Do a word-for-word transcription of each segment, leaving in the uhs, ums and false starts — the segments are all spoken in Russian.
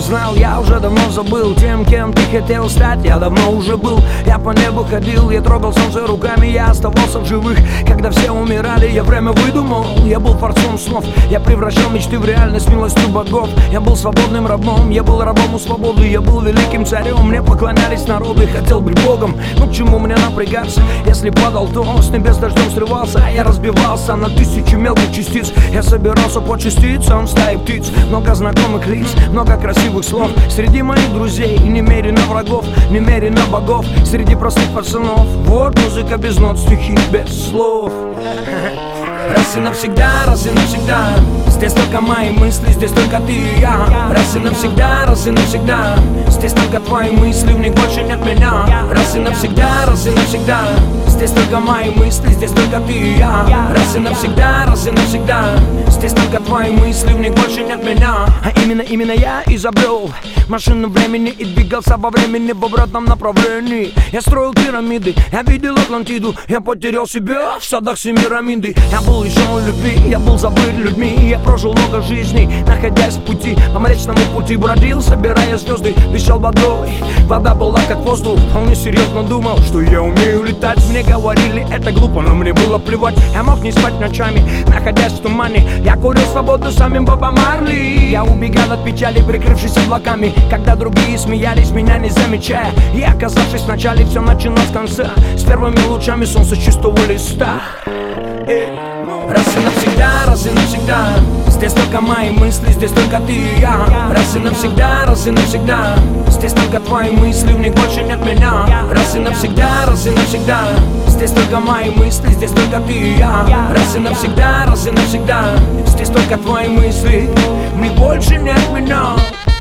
знал, я уже давно забыл. Тем, кем ты хотел стать, я давно уже был. Я по небу ходил, я трогал солнце руками, я оставался в живых. Когда все умирали, я время выдумал. Я был творцом снов, я превращал мечты в реальность милостью богов. Я был свободным рабом, я был рабом у свободы. Я был великим царем, мне поклонялись народы. Хотел быть богом, ну к чему мне напрягаться? Если падал, то с небес дождем срывался. Я разбивался на тысячи мелких частиц. Я собирался по частицам стаи птиц. Много знакомых лиц, много красивых слов. Среди моих друзей немерено врагов, немерено богов. Среди простых пацанов вот музыка без нот, стихи без слов. Раз и навсегда, раз и навсегда. Здесь только мои мысли, здесь только ты и я. Раз и навсегда, раз и навсегда. Здесь только твои мысли, в них больше нет меня. Раз и навсегда, раз и навсегда. Здесь только мои мысли, здесь только ты и я. Раз и навсегда, раз и навсегда. Здесь только твои мысли, в них больше нет меня. А именно, именно я изобрел машину времени и двигался во времени в обратном направлении. Я строил пирамиды, я видел Атлантиду. Я потерял себя в садах Семирамиды. Я был лишен любви, я был забыт людьми. Я прожил много жизней, находясь в пути. По Млечному пути бродил, собирая звезды. Дышал водой, вода была как воздух. Он несерьезно думал, что я умею летать. Мне говорили, это глупо, но мне было плевать. Я мог не спать ночами, находясь в тумане. Я курил свободу самим Бобом Марли. Я убегал от печали, прикрывшись облаками. Когда другие смеялись, меня не замечая. И оказавшись в начале, все началось с конца. С первыми лучами солнца чистого листа. Раз и навсегда, раз и навсегда. Здесь только мои мысли, здесь только ты и я. Раз и навсегда, раз и навсегда. Здесь только твои мысли, в них больше нет меня. Раз и навсегда, раз и навсегда. Здесь только мои мысли, здесь только ты и я. Раз и навсегда, раз и навсегда. Здесь только твои мысли, в них больше нет меня.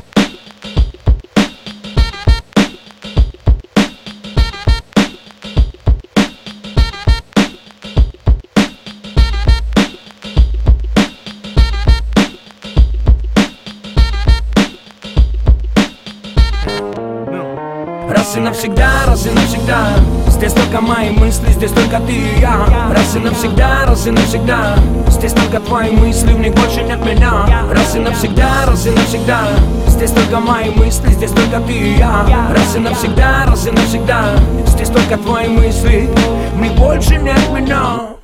Раз и навсегда, раз и навсегда. Здесь только мои мысли, здесь только ты и я. Раз и навсегда, раз и навсегда. Здесь только твои мысли, в них больше нет меня. Раз и навсегда, раз и навсегда. Здесь только мои мысли, здесь только ты и я. Раз и навсегда, раз и навсегда. Здесь только твои мысли, в них больше нет меня.